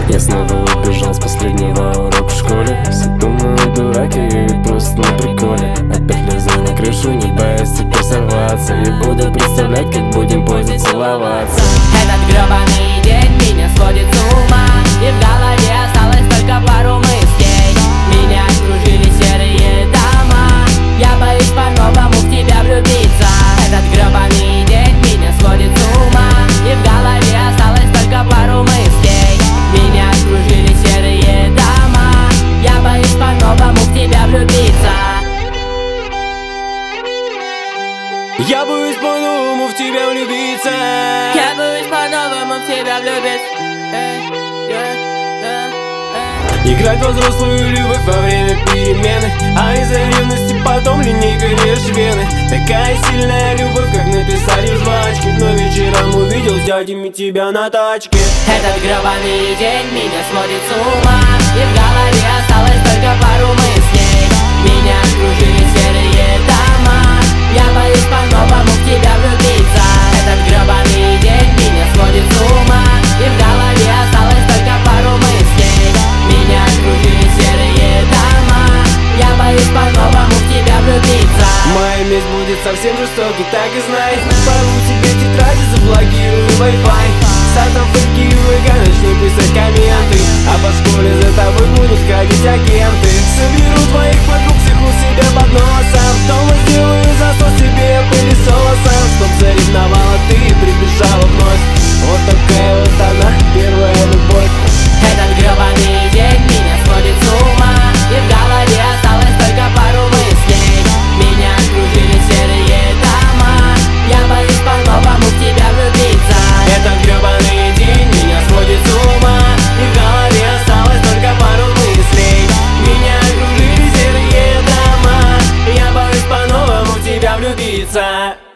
Я снова убежал с последнего урока в школе. Все думают, дурак, я ведь просто на приколе. Опять лезу на крышу, не боясь теперь сорваться. И буду представлять, как будем позже целоваться. Этот гребаный день меня сводит с ума, и в голове осталось только пару мыслей. Меня окружили серые дома, я боюсь по-новому в тебя влюбиться. Этот гребаный день меня сводит с ума, и в голове осталось только пару мыслей. Меня окружили серые дома, я боюсь по-новому в тебя влюбиться. Я боюсь по-новому в тебя влюбиться. Я боюсь по-новому в тебя влюбиться. Играть во взрослую любовь во время перемены, а из-за ревности потом линейкой режешь вены. Такая сильная любовь, как написали в жвачке, но вечером увидел с дядями тебя на тачке. Этот гребаный день меня сводит с ума, и в голове осталось только пару мыслей. Меня окружили серые дома, я боюсь по-новому в тебя влюбиться. Этот гребаный день меня сводит с ума, и в голове осталось только пару мыслей. Меня окружили серые дома, я боюсь по-новому в тебя влюбиться. Моя месть будет совсем жестокой, так и знай. Порву тебе тетради, заблокирую Wi-Fi. Сатом фейки ВК начну писать комменты, а по школе за тобой будут ходить агенты. Соберу твоих подруг всех у себя под носом, дома сделаю засос себе пылесосом, чтоб заревновала ты и прибежала вновь. Вот такая вот она, первая любовь. Этот гребаный день меня сводит с ума, и в голове осталось только пару мыслей. Меня окружили серые дома, я боюсь по-новому в тебя влюбиться. Этот гребаный день меня сводит с ума, и в голове осталось только пару мыслей. Меня окружили серые дома, я боюсь по-новому в тебя влюбиться.